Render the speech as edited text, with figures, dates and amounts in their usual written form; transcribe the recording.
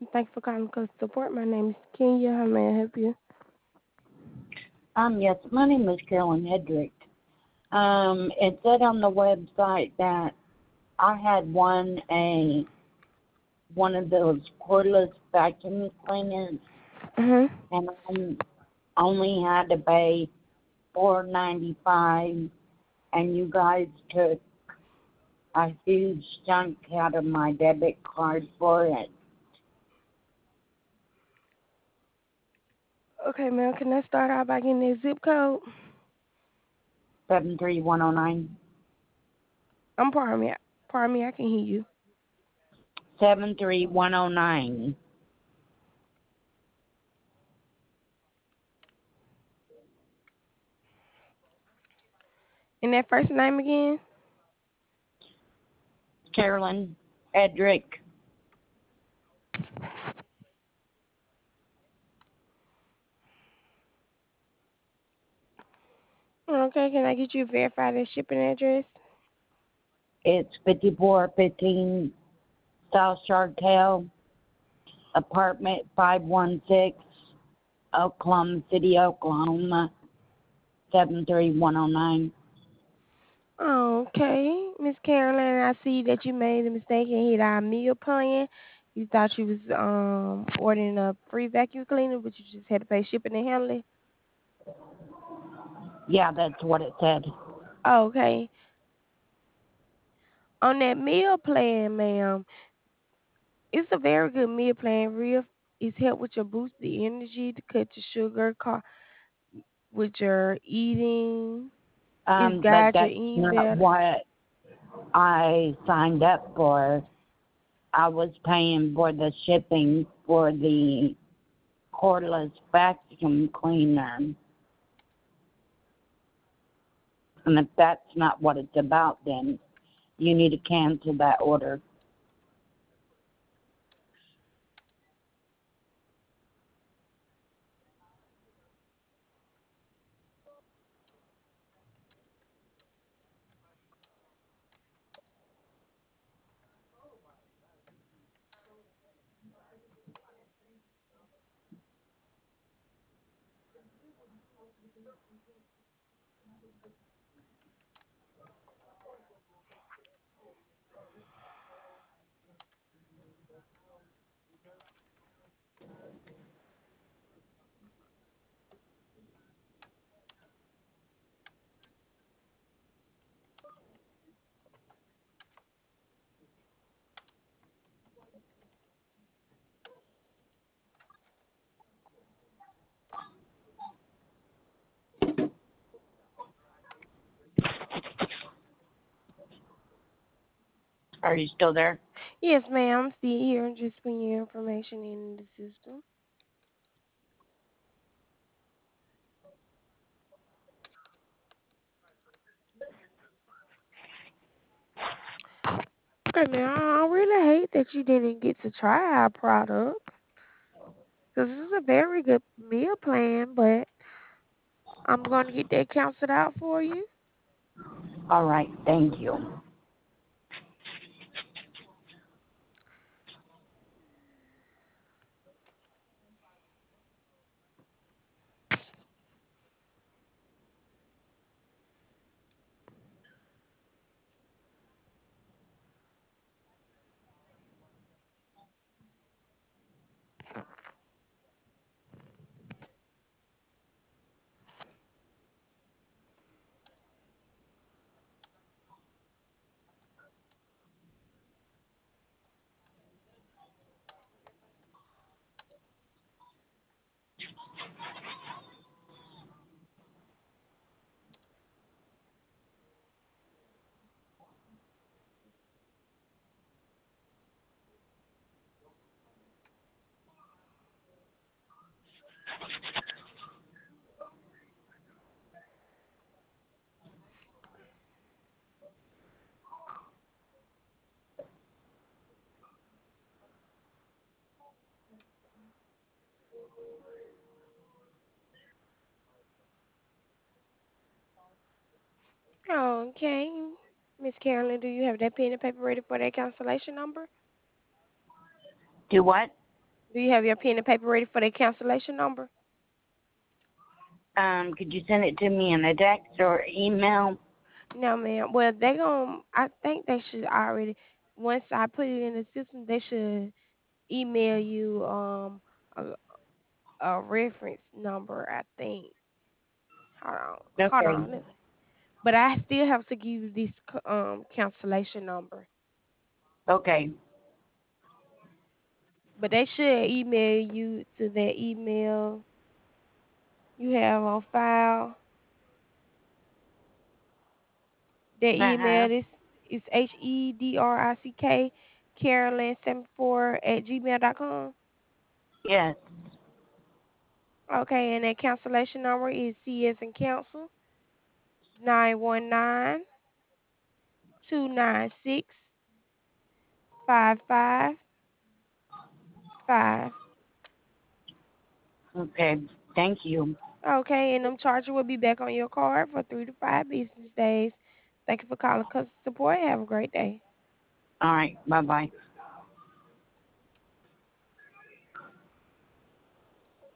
Thanks for calling Customer Support. My name is Kenya. How may I help you? Yes, my name is Carolyn Hedrick. It said on the website that I had one of those cordless vacuum cleaners, Mhm. and I only had to pay $4.95, and you guys took a huge chunk out of my debit card for it. Okay, ma'am. Can I start out by getting that zip code? 73109. Pardon me. Pardon me. I can hear you. 73109. And that first name again? Carolyn Hedrick. Okay. Can I get you to verify that shipping address? It's 5415 South Sharktail, apartment 516, Oklahoma City, Oklahoma, 73109. Okay, Miss Carolyn. I see that you made a mistake and hit our meal plan. You thought you was ordering a free vacuum cleaner, but you just had to pay shipping and handling. Yeah, that's what it said. Okay. On that meal plan, ma'am, it's a very good meal plan. Real, it's help with your boost the energy to cut your sugar, with your eating. It's But guide your that's eating not better. what I signed up for. I was paying for the shipping for the cordless vacuum cleaner. And if that's not what it's about, then you need to cancel that order. Are you still there? Yes, ma'am. I'm still here and just putting your information in the system. Okay, now I really hate that you didn't get to try our product because this is a very good meal plan, but I'm going to get that canceled out for you. All right, thank you. Okay. Miss Carolyn, do you have that pen and paper ready for that cancellation number? Do what? Do you have your pen and paper ready for the cancellation number? Could you send it to me in a text or email? No, ma'am. Well, they gon' I think they should already. Once I put it in the system, they should email you a, a reference number. I think. Hold on, hold Okay. on. But I still have to give you this cancellation number. Okay. But they should email you to that email you have on file. That Uh-huh. email is HEDRICK Carolyn74 at gmail.com. Yes. Okay, and that cancellation number is CS and Council 919-296-5555. Okay. Thank you. Okay, and them charges will be back on your card for 3 to 5 business days. Thank you for calling customer support. Have a great day. All right. Bye-bye.